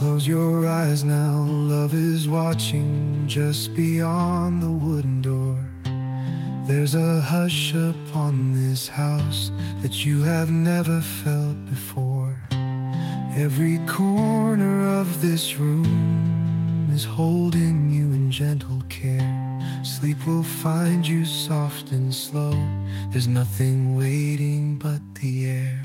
Close your eyes now, love is watching just beyond the wooden door. There's a hush upon this house that you have never felt before. Every corner of this room is holding you in gentle care. Sleep will find you soft and slow. There's nothing waiting but the air.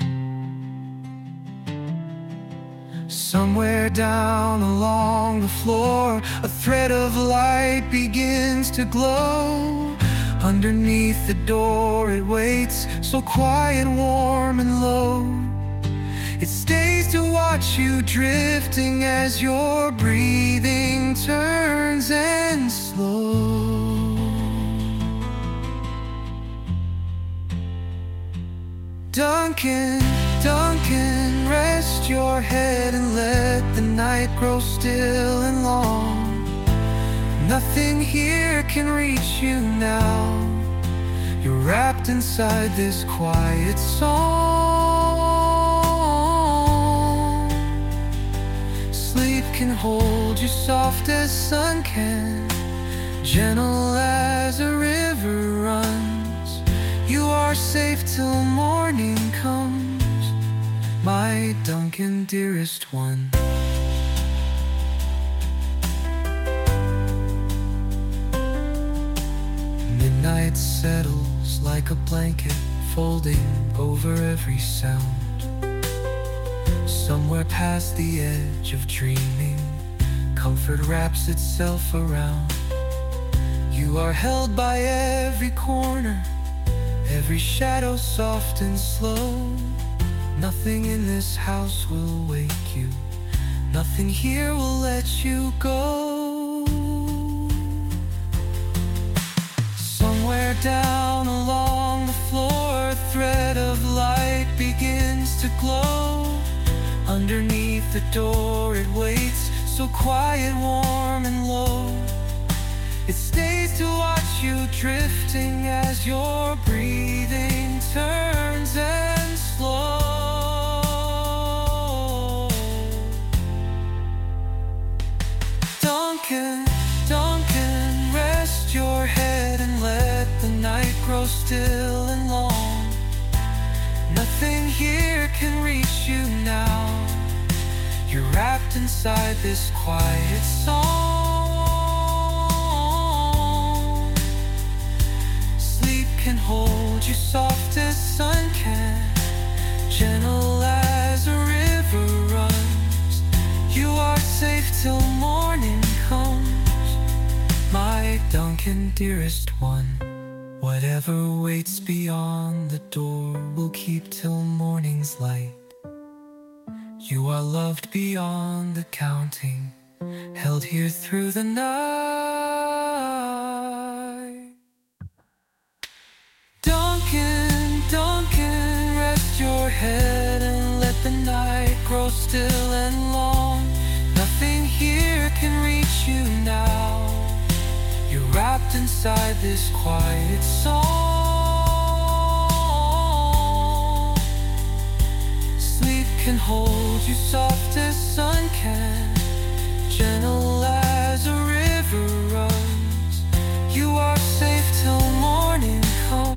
Somewhere down along the floor, a thread of light begins to glow. Underneath the door it waits, so quiet, warm and low. It stays to watch you drifting as your breathing turns and slow. Duncan, Duncan, rest your head and let the night grow still and long. Nothing here can reach you now. You're wrapped inside this quiet song. Sleep can hold you soft as sun can, gentle as a river runs. You are safe till morning comes, my Duncan, dearest one. Midnight settles like a blanket, folding over every sound. Somewhere past the edge of dreaming, comfort wraps itself around. You are held by every corner, every shadow soft and slow. Nothing in this house will wake you, nothing here will let you go. Somewhere down along the floor, a thread of light begins to glow. Underneath the door it waits, so quiet, warm and low. It stays to watch you drifting as your breathing turns and slow. Duncan, Duncan, rest your head and let the night grow still and long. Nothing here can reach you now. You're wrapped inside this quiet song. Sleep can hold you soft as sun can, gentle as a river runs. You are safe till morning comes, my Duncan, dearest one. Whatever waits beyond the door will keep till morning's light. You are loved beyond the counting, held here through the night. Duncan, Duncan, rest your head and let the night grow still and long. Nothing here can reach you now. You're wrapped inside this quiet song. Sleep can hold you soft